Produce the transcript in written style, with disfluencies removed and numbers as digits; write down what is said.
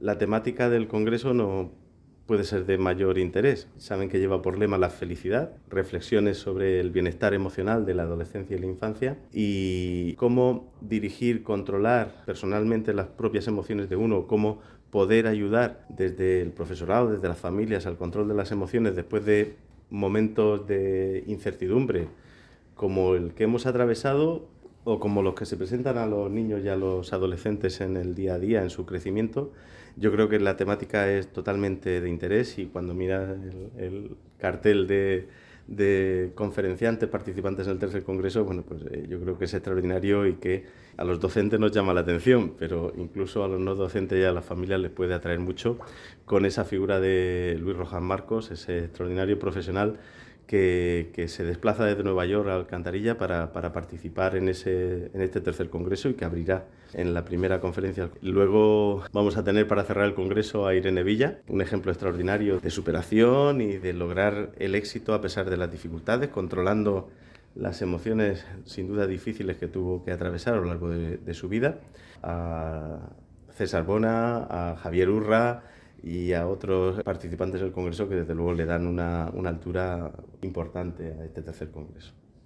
la temática del Congreso no puede ser de mayor interés. Saben que lleva por lema la felicidad, reflexiones sobre el bienestar emocional de la adolescencia y la infancia y cómo dirigir, controlar personalmente las propias emociones de uno, cómo poder ayudar desde el profesorado, desde las familias al control de las emociones después de momentos de incertidumbre como el que hemos atravesado o como los que se presentan a los niños y a los adolescentes en el día a día, en su crecimiento. Yo creo que la temática es totalmente de interés y cuando miras el cartel de conferenciantes participantes en el tercer congreso, bueno, pues yo creo que es extraordinario y que a los docentes nos llama la atención, pero incluso a los no docentes y a las familias les puede atraer mucho con esa figura de Luis Rojas Marcos, ese extraordinario profesional que se desplaza desde Nueva York a Alcantarilla para participar en este tercer congreso y que abrirá en la primera conferencia. Luego vamos a tener para cerrar el congreso a Irene Villa, un ejemplo extraordinario de superación y de lograr el éxito a pesar de las dificultades, controlando las emociones sin duda difíciles que tuvo que atravesar a lo largo de su vida. A César Bona, a Javier Urra y a otros participantes del Congreso que desde luego le dan una altura importante a este tercer Congreso.